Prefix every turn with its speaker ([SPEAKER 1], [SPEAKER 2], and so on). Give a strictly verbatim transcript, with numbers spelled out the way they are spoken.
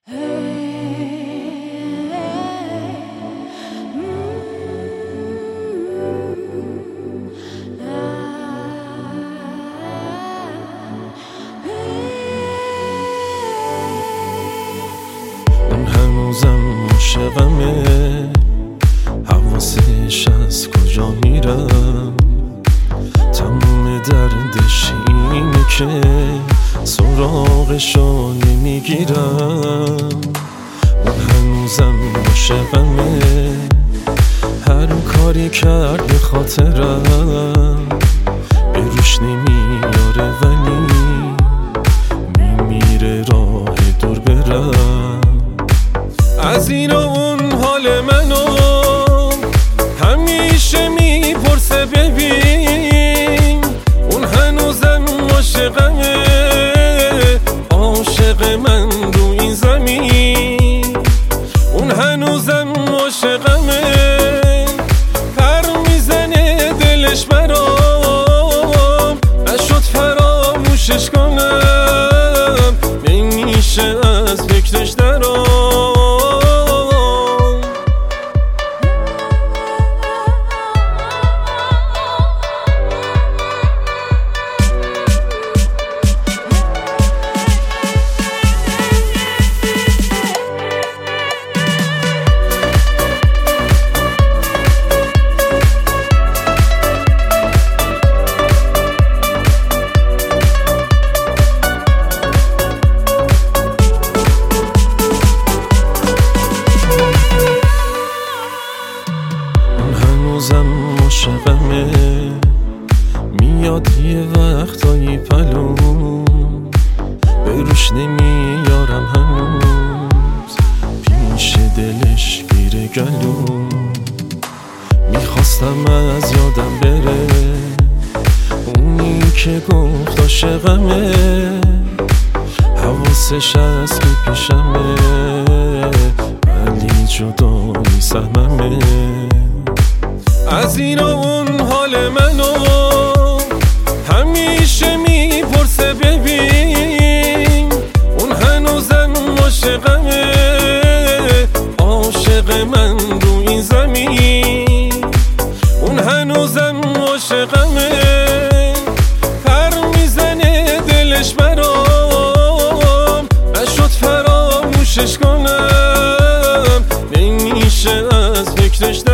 [SPEAKER 1] اون هنوزم عاشقمه، حواسش از کجا میرم. تموم دردش اینه که سراغشو نمیگیرم. اون هنوزم عاشقمه، هر کاری کرد به خاطرم. به روش نمیاره ولی میمیره راه دور برم. از این و اون حال منو همیشه میپرسه ببین. اون هنوزم عاشقمه، عاشق من رو این زمین. اون هنوزم عاشقمه، پر میزنه دلش برام. نشد فراموشش کنم، نمیشه از فکرش درام. هنوزم عاشقمه، میاد یه وقتایی پلوم. به روش نمیارم هنوز، پیش دلش گیره گلوم. میخواستم از یادم بره اونی که گفت عاشقمه. حواسش از که پیشمه ولی جدا نیستمه. از این و اون حال منو همیشه میپرسه ببین. اون هنوزم عاشقمه، عاشق من رو این زمین. اون هنوزم عاشقمه، پر میزنه دلش برام. نشد فراموشش کنم، نمیشه از فکرش